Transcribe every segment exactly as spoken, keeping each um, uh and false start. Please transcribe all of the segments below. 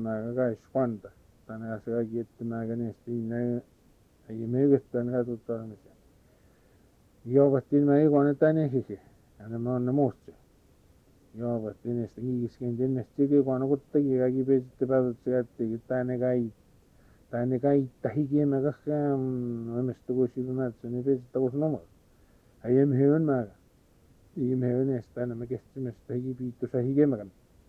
määrä kaiskuanta. Tänään se kaikki, että määrä näistä näin ei myyktään katsotaan. Joovattiin mä ikonen tänne hiki. Ja ne mä on ne muutsi. Joovattiin näistä kiiskin tännestä ikonen kuttakin kaikki pesitte päivät se jättikin tänne kai. Tänne kai tähikin mä kahkaan oimesta kuusi mätsä, niin pesitte kuusi numero. Ei emme hyvän määrä. Ei emme hyvän näistä tänne mä kestimästä hiki piittusa hikemään.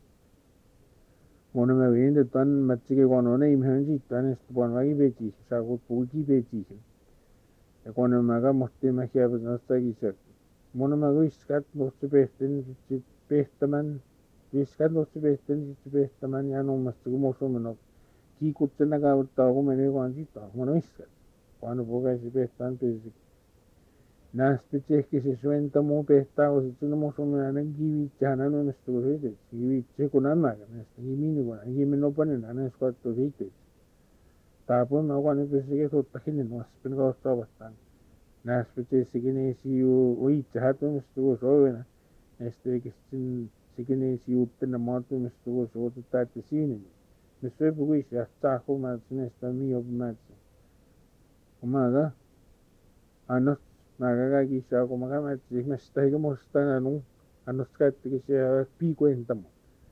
Mun mä viin, että on mätsikin konon ei hyvän siitä tännestä puon väki pesiä. Saa kuut puuki pesiä. Ja kun mä kammohtiin mä hiepin nostakin se. Mun mä viskat luotsi pehtin sit pehtämän. Viskat luotsi pehtin sit pehtämän ja nummasta kun mun suomen kiikutsen näkäyttää kun meni vaan siitä. Mun viskat. Kun puhuisi pehtään pesi. Näistä pitää ehkä se suenta muu pehtää kun sitten mun suomen hänen kivitsi hänen nummasta kun siitä. Kivitsi kun nämmäkä. Näistä kimini kun kimin opanen hänen skottu siitä. Taapun mä kun pesikin suuttakin nuospin kautta vastaan. Näspiti sikini siu uitse hätumistä soivena. Näistä sitten sikini siuttena maatumista suottaa että siinä. Me söipu kuisi ja tsahku mätsi näistä mio mätsi. Kun mä ka annos mä ka kaikki saa kun mä ka mätsi mä sitä eikä musta nanu annos käyttikin se piiku entamo.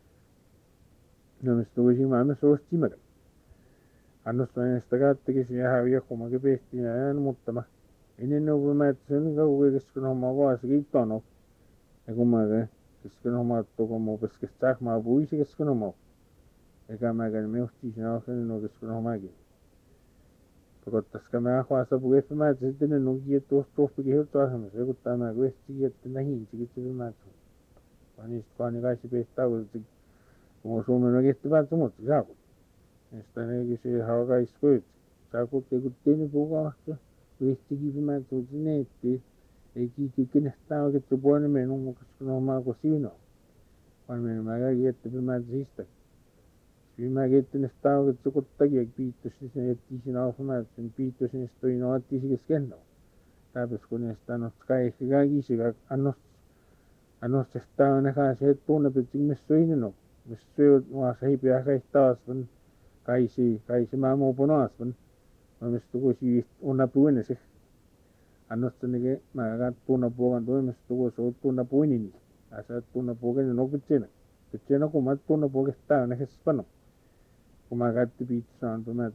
No me stuisi mä me suosti mä. Annos näistä käyttikin se häviä kun mä kepehtiin ja mutta mä ennen kuin mä sen kauan kesken hommaa vaasi kiittano. Ja kun mä kesken hommaa kun mä pesken sähmää puisi kesken hommaa. Eikä mä käyn mehtiin sen ahken no kesken hommaakin. Pakottaisiko mä ahvaasta puheessa mä sitten ne nunkin että tuossa tuohpikin hirtoa ahmassa. Ja kun tämä kuestikin että nähin se kitsi mä tsun. Vaan niistä kun ne kaikki pehtää kun mun suomen on kehtivää tumuttu saakut. Ja sitä nekin se haukais koit. Saakut ei kun teini puhukaahto. Vistikin mä tulin neettiin. Ei kiikin kenestään oikein puolella menun mukaan kun hommaa kuin siinä. Vaan mennyt mä kaikki että mä siistä. Sitten mä kettin sitä oikein sukuttakin piittosin sen jättiin siinä alfamaat sen piittosin sitä toin oottiin siihen skennau. Täpäs kun näistä annost kaikki kaikki se annost annost sitä on näkään se että tunne pitkin missä soinen on. Missä syö maassa ei pidä kaikki taas vaan kaisi kaisi mä muu punaas vaan. Mistä kun siis unna puinen se. Annosta neke mä kat tunna puokan toimesta kun se on tunna puinin. Asa tunna puokan no pitsenä. Pitsenä kun mä tunna puokesta tää on ehkä spano. Kun mä katti piitsi saanto mä.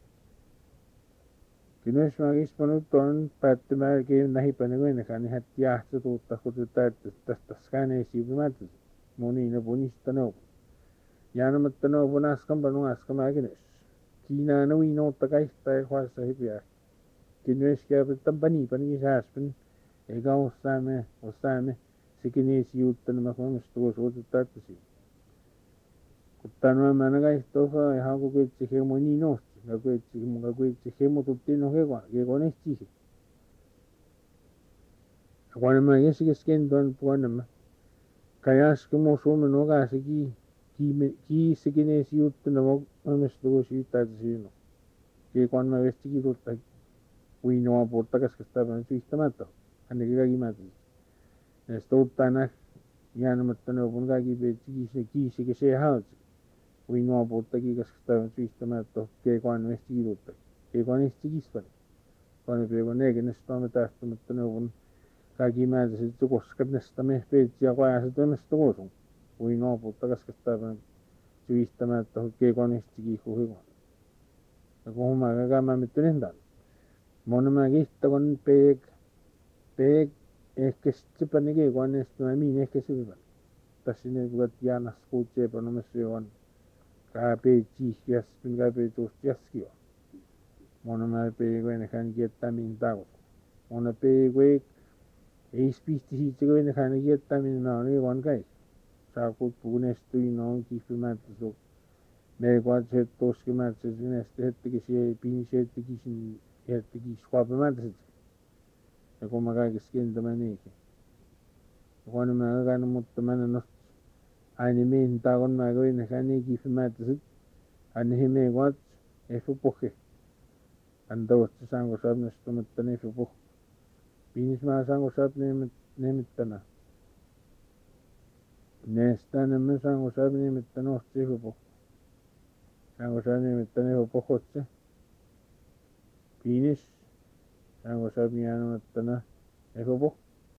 Kyllä jos mä kispanut on päättämään kein nähipänä kuin ennekään niin hätti jäähtö tuuttaa kun se täyttäisi tästä skäneen siivimäätä. Moni ne punista neuvo. Jäänämättä neuvo naskan panu askan mäkinössä. Kiinaan no inoutta kaihtaa ja huolessa hypiä. Kyllä käytetään pani pani sääspän. Eikä osaamme osaamme sekin ei sijoittanut mä kolmesta tuossa otettaa että siinä. Kun tänään mä kaihtaa ihan kun kuitsi hemo niin nosti. Ja kuitsi mun kuitsi hemo tuttiin no hekon hekon ehtii. Ja kun mä keskesken tuon puolella mä. Kai äsken mun suomen okasikin. Kiissekin ei sijoittanut omesta tuossa yhtäältä siinä. Kun mä vestikin tuottaa uinoa puolta käskestä päin syystämättä. Hännekin kaikki mättä. Ja sitten ottaa näin jäämättä neuvon kaikki peitsi kiissekin se häältä. Uinoa puoltakin käskestä päin syystämättä. Kun vestikin tuottaa. Kun vestikin päin. Kun peikon neekennestä on tähtämättä neuvon kaikki mättä sitten koskat näistä me peitsi ja kajaset omesta kosun. Uinoa puolta käskestä päin syystämättä. Kun vestikin huikon. Ja kun mä käymään mitten entaan. Mun mä kihtä kun peek, peek, ehkä sitten pani keikoannesta mä miin ehkä syvän. Tässä ne kun jäänas kuutsee panomassa johon kääpee tiihkiäs, kun kääpee tuosta jaskio. Mun mä peek ennekään kiettää mihin tauot. Mun peek ei spiisti siitä kun ennekään kiettää mihin mä on eivon käis. Saakut puunesta inoon kiihpymättä suuk. Me kuatset toskemättä sinästä hettekin se piinisi hettekin sin hettekin skuapemättä sit. Ja kun mä kaikessa kentämään eikä. Ja kun mä käynyt mutta mä en nost aina mihin taakon mä koin ennekään ei kiihpymättä sit. Aina he me kuat efu pohke. Anta osta saanko saapnesta mutta ne efu pohke. Piinis mä saanko saapne nimittänä. Näistä enemmän saanko saapne nimittänä osta efu pohke. Sangosa nimittäin pohotse. Piinis. Sangosa pianomattana. Eko